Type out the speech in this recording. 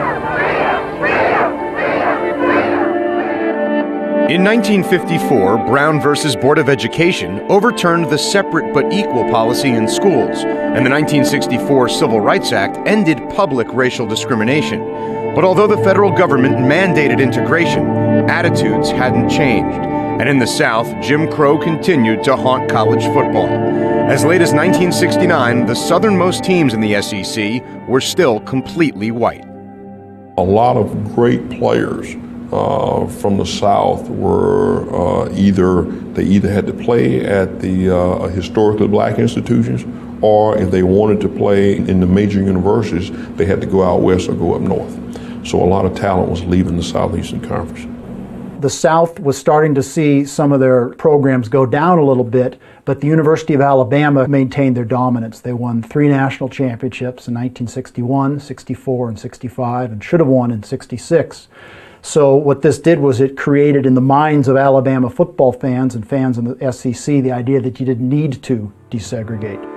In 1954, Brown versus Board of Education overturned the separate but equal policy in schools, and the 1964 Civil Rights Act ended public racial discrimination. But although the federal government mandated integration, attitudes hadn't changed. And in the South, Jim Crow continued to haunt college football. As late as 1969, the southernmost teams in the SEC were still completely white. A lot of great players from the South were either had to play at the historically black institutions, or if they wanted to play in the major universities, they had to go out west or go up north. So a lot of talent was leaving the Southeastern Conference. The South was starting to see some of their programs go down a little bit, but the University of Alabama maintained their dominance. They won 3 national championships in 1961, 64, and 65, and should have won in 66. So what this did was it created in the minds of Alabama football fans and fans in the SEC the idea that you didn't need to desegregate.